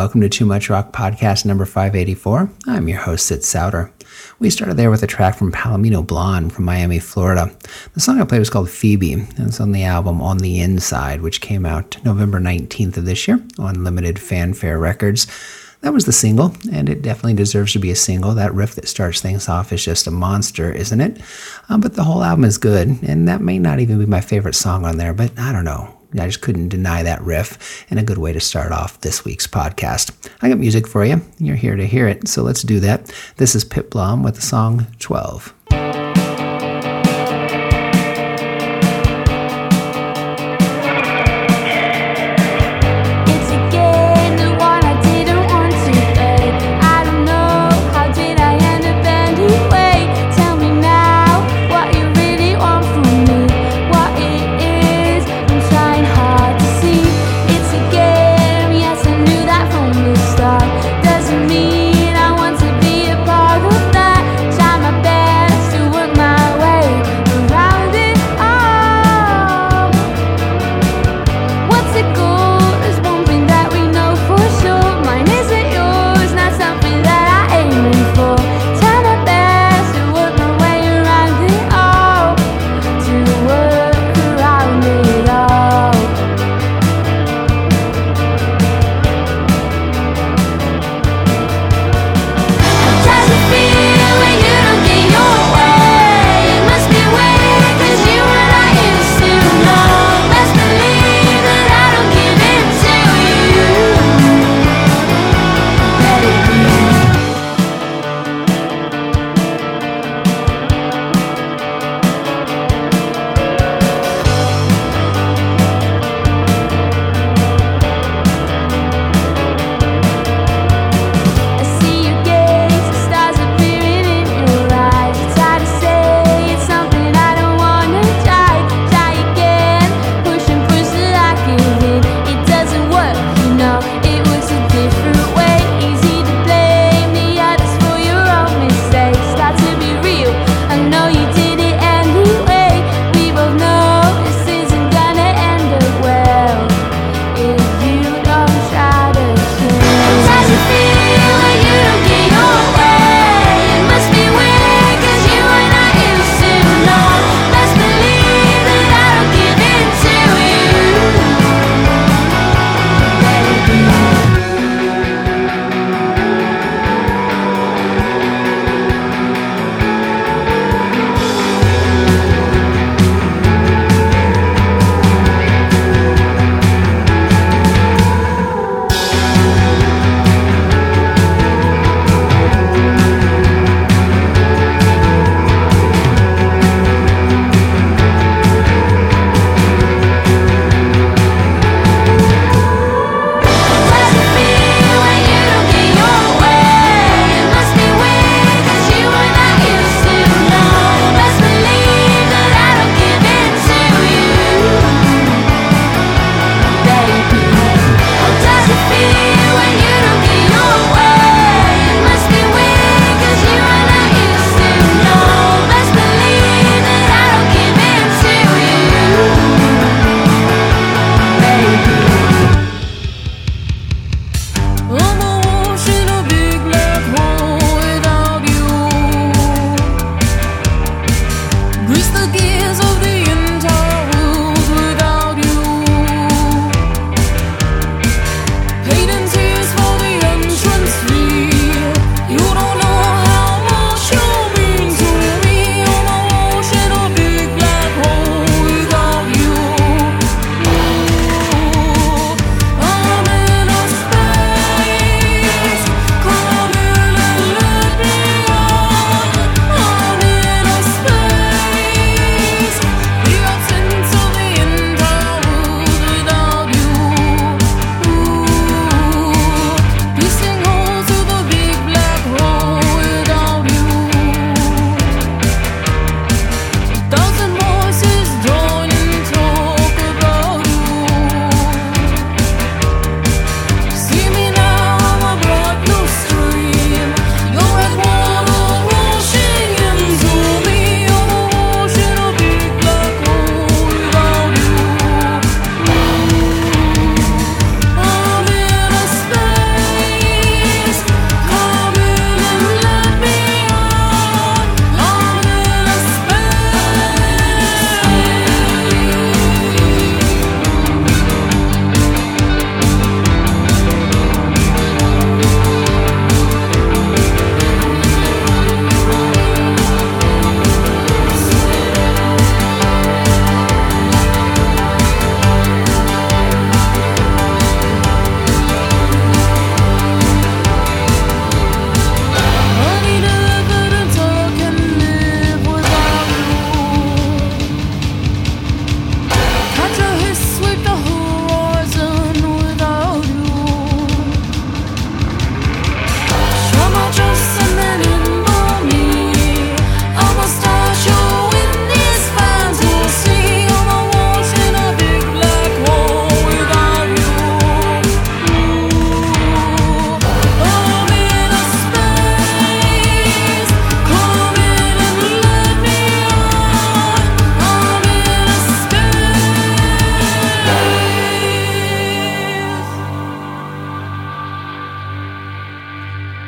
welcome to Too Much Rock Podcast number 584. I'm your host, Sid Souter. We started there with a track from Palomino Blonde from Miami, Florida. The song I played was called Phoebe, and it's on the album On the Inside, which came out November 19th of this year on Limited Fanfare Records. That was the single, and it definitely deserves to be a single. That riff that starts things off is just a monster, isn't it? But the whole album is good, and that may not even be my favorite song on there, but I don't know. I just couldn't deny that riff, and a good way to start off this week's podcast. I got music for you. You're here to hear it, so let's do that. This is Pip Blom with the song 12. Doesn't mean I want to be a part of that. Try my best.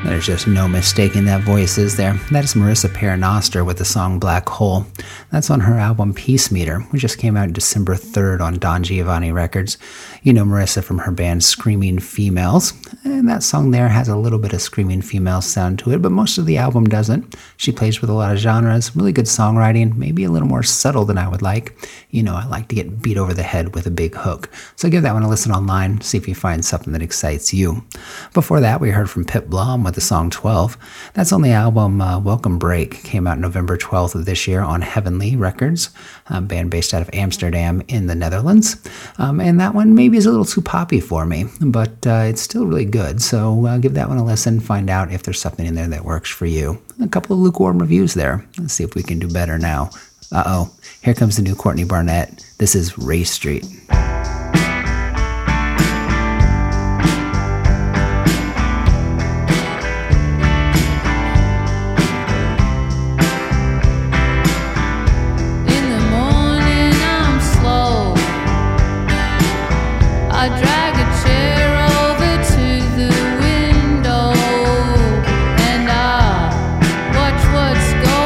There's just no mistaking that voice, is there? That is Marissa Paternoster with the song Black Hole. That's on her album Peace Meter, which just came out December 3rd on Don Giovanni Records. You know Marissa from her band Screaming Females, and that song there has a little bit of Screaming Females sound to it, but most of the album doesn't. She plays with a lot of genres, really good songwriting, maybe a little more subtle than I would like. You know, I like to get beat over the head with a big hook. So give that one a listen online, see if you find something that excites you. Before that, we heard from Pip Blom with the song 12. That's on the album Welcome Break. Came out November 12th of this year on Heavenly Records, a band based out of Amsterdam in the Netherlands. And that one maybe is a little too poppy for me, but it's still really good. So give that one a listen, find out if there's something in there that works for you. A couple of lukewarm reviews there. Let's see if we can do better now. Uh-oh, here comes the new Courtney Barnett. This is Ray Street.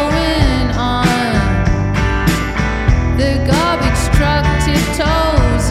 Garbage truck tiptoes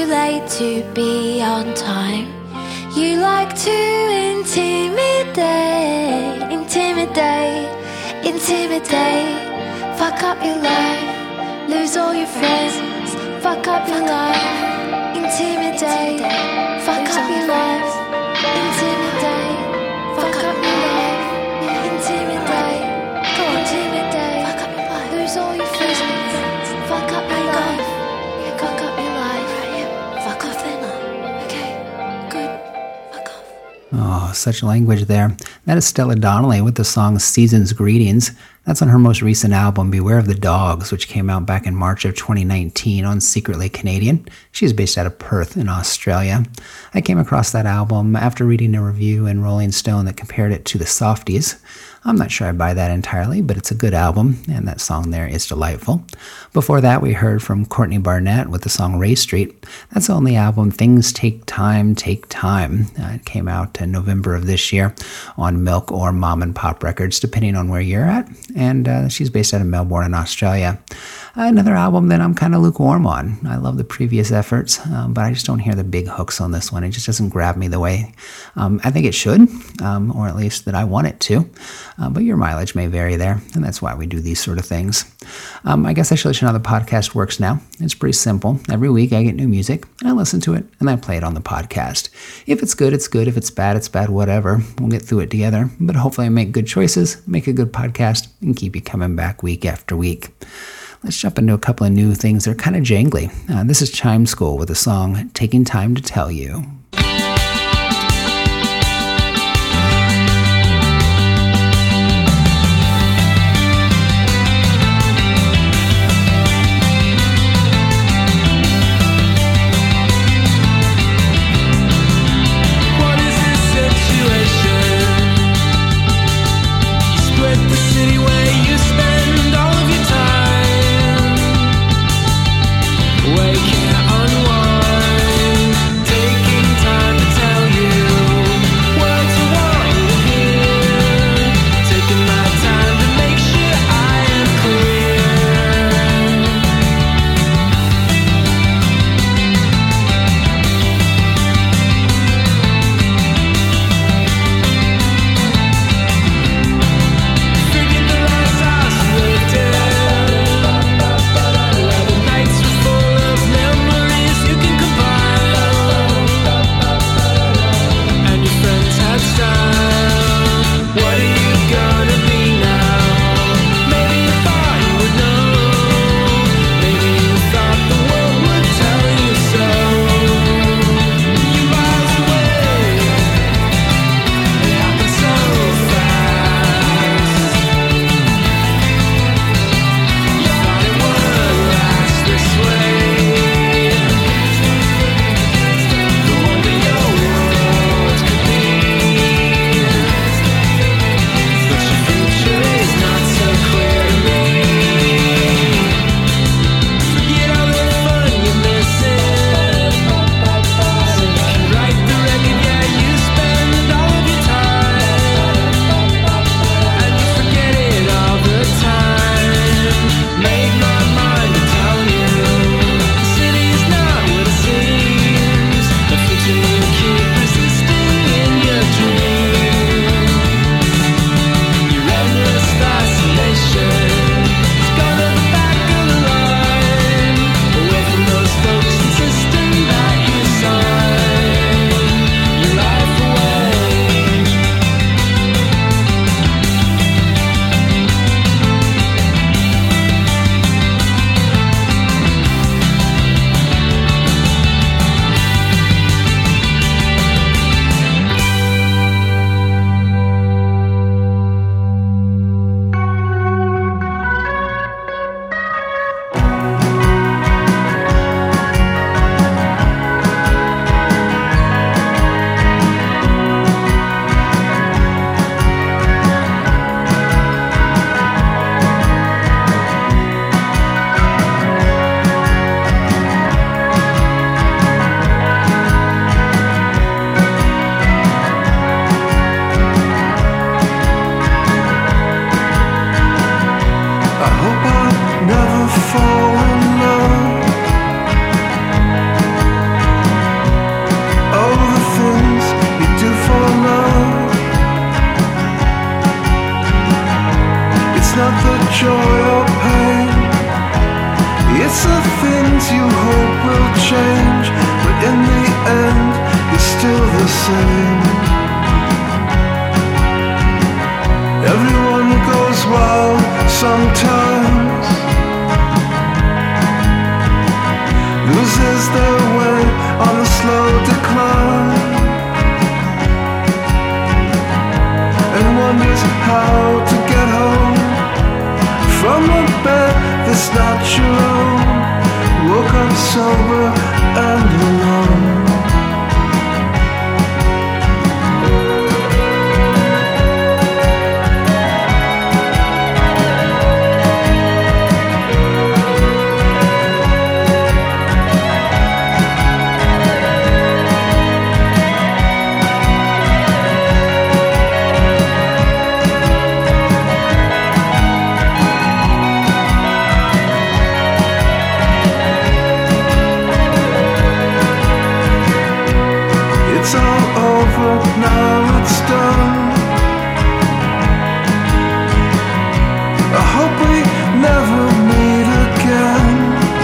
too late to be on time. You like to intimidate, intimidate, intimidate. Fuck up your life, lose all your friends. Fuck up your life, intimidate. Fuck up your life, intimidate. Fuck up your life, intimidate. Go on, intimidate. Fuck up your life, lose all your friends. Fuck up your life, fuck up your life. Fuck off then. Okay, good. Fuck off. Oh, such language there. That is Stella Donnelly with the song Season's Greetings. That's on her most recent album, Beware of the Dogs, which came out back in March of 2019 on Secretly Canadian. She's based out of Perth in Australia. I came across that album after reading a review in Rolling Stone that compared it to the Softies. I'm not sure I buy that entirely, but it's a good album, and that song there is delightful. Before that, we heard from Courtney Barnett with the song Ray Street. That's on the album Things Take Time, Take Time. It came out in November of this year on Milk or Mom and Pop Records, depending on where you're at, and she's based out of Melbourne in Australia. Another album that I'm kind of lukewarm on. I love the previous efforts, but I just don't hear the big hooks on this one. It just doesn't grab me the way I think it should, or at least that I want it to. But your mileage may vary there, and that's why we do these sort of things. I guess I should let you know how the podcast works now. It's pretty simple. Every week I get new music, and I listen to it, and I play it on the podcast. If it's good, it's good. If it's bad, whatever. We'll get through it together. But hopefully I make good choices, make a good podcast, and keep you coming back week after week. Let's jump into a couple of new things that are kind of jangly. This is Chime School with the song Taking Time to Tell You. Waking unwind, taking end, you're still the same. Everyone goes wild sometimes, loses their way on a slow decline, and wonders how to get home from a bed that's not your own. Woke up sober and alone. It's all over, now it's done. I hope we never meet again.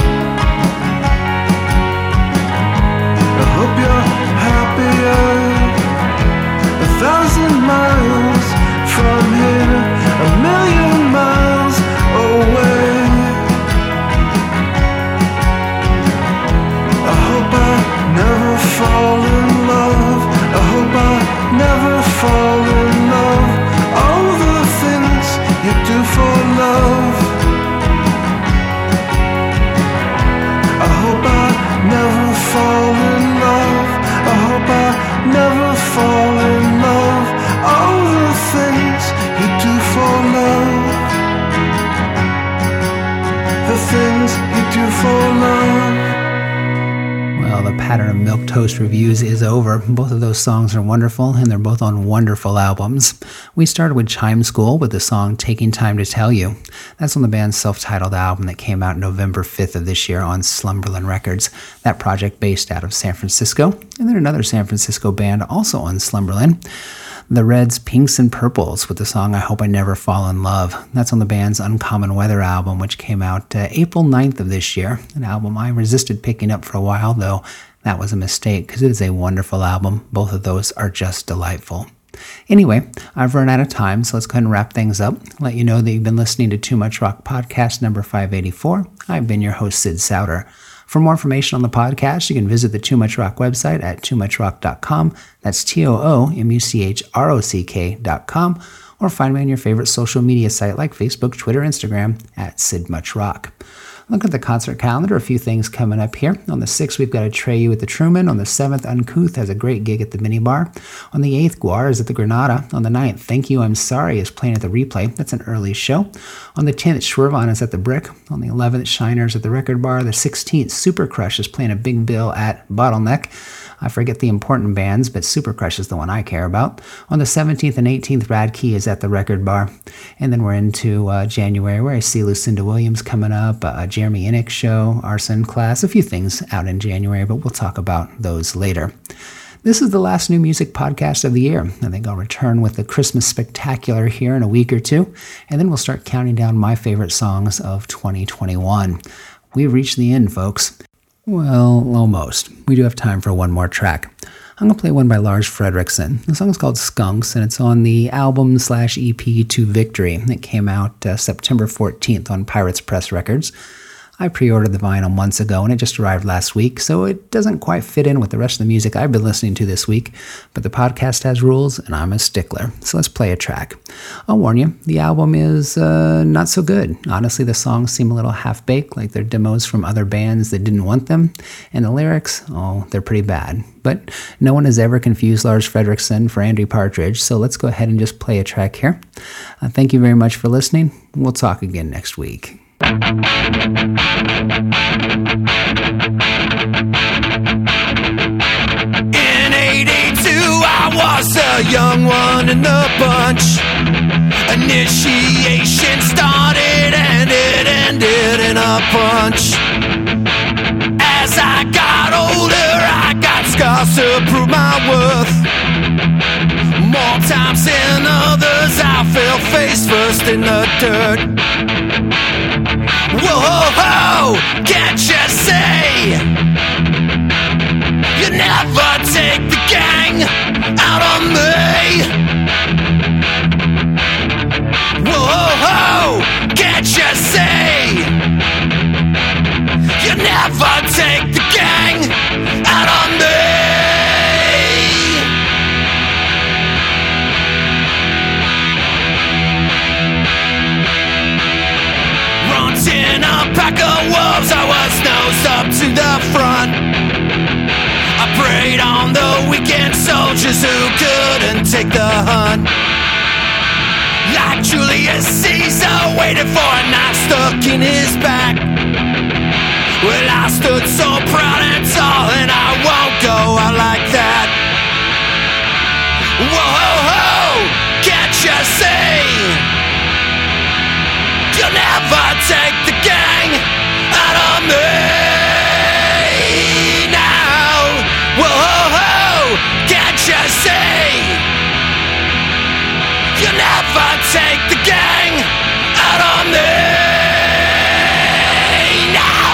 I hope you're happier 1,000 miles from here, 1,000,000 miles away. I hope I never fall in love. I hope I never fall in love. All the things you do for love. I hope I never fall in love. I hope I never fall in love. All the things you do for love. The things you do for love. Well, the pattern of milquetoast reviews is over. Both of those songs are wonderful, and they're both on wonderful albums. We started with Chime School with the song Taking Time to Tell You. That's on the band's self-titled album that came out November 5th of this year on Slumberland Records. That project based out of San Francisco. And then another San Francisco band also on Slumberland, The Reds, Pinks, and Purples with the song I Hope I Never Fall in Love. That's on the band's Uncommon Weather album, which came out April 9th of this year. An album I resisted picking up for a while, though that was a mistake because it is a wonderful album. Both of those are just delightful. Anyway, I've run out of time, so let's go ahead and wrap things up. Let you know that you've been listening to Too Much Rock Podcast number 584. I've been your host, Sid Sauter. For more information on the podcast, you can visit the Too Much Rock website at toomuchrock.com. That's TOOMUCHROCK.com. Or find me on your favorite social media site like Facebook, Twitter, Instagram at SidMuchRock. Look at the concert calendar, a few things coming up here. On the 6th, we've got Atreyu at the Truman. On the 7th, Uncouth has a great gig at the Minibar. On the 8th, Guar is at the Granada. On the 9th, Thank You, I'm Sorry is playing at the Replay. That's an early show. On the 10th, Schwervon is at the Brick. On the 11th, Shiners at the Record Bar. The 16th, Super Crush is playing a big bill at Bottleneck. I forget the important bands, but Super Crush is the one I care about. On the 17th and 18th, Rad Key is at the Record Bar. And then we're into January, where I see Lucinda Williams coming up, Jeremy Innick show, Arson Class, a few things out in January, but we'll talk about those later. This is the last new music podcast of the year. I think I'll return with the Christmas Spectacular here in a week or two, and then we'll start counting down my favorite songs of 2021. We've reached the end, folks. Well, almost. We do have time for one more track. I'm going to play one by Lars Frederiksen. The song is called Skunks, and it's on the album/EP To Victory. It came out September 14th on Pirates Press Records. I pre-ordered the vinyl months ago, and it just arrived last week, so it doesn't quite fit in with the rest of the music I've been listening to this week, but the podcast has rules, and I'm a stickler, so let's play a track. I'll warn you, the album is not so good. Honestly, the songs seem a little half-baked, like they're demos from other bands that didn't want them, and the lyrics, oh, they're pretty bad. But no one has ever confused Lars Frederiksen for Andy Partridge, so let's go ahead and just play a track here. Thank you very much for listening. We'll talk again next week. In 82 I was a young one in the bunch. Initiation started and it ended in a punch. As I got older I got scars to prove my worth. More times than others I fell face first in the dirt. Whoa, can't you see? You never take the gang out on me. Whoa, can't you see? You never take the gang out on me. In a pack of wolves, I was nose up to the front. I preyed on the weekend soldiers who couldn't take the hunt. Like Julius Caesar waited for a knife stuck in his back. Well, I stood so proud and tall, and I won't go out like that. Whoa, can't you see? You'll never take the gang out of me now. Whoa, can't you see? You'll never take the gang out of me now.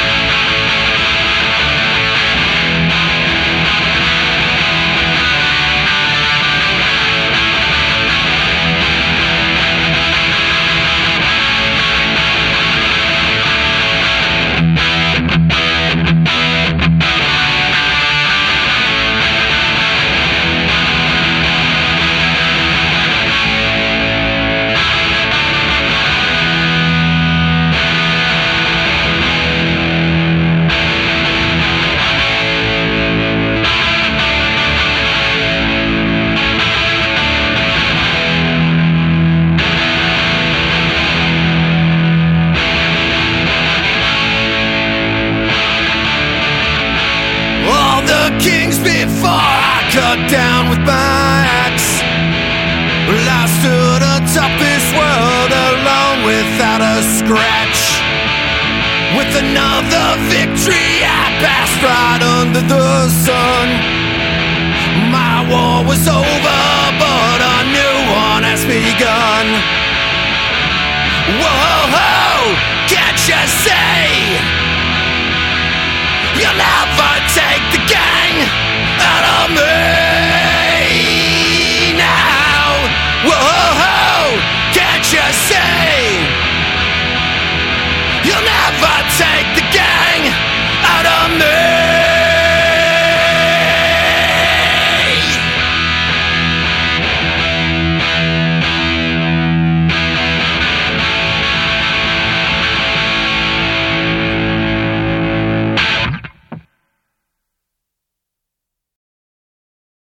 Kings before I cut down with my axe. Well, I stood atop this world alone without a scratch. With another victory I passed right under the sun. My war was over.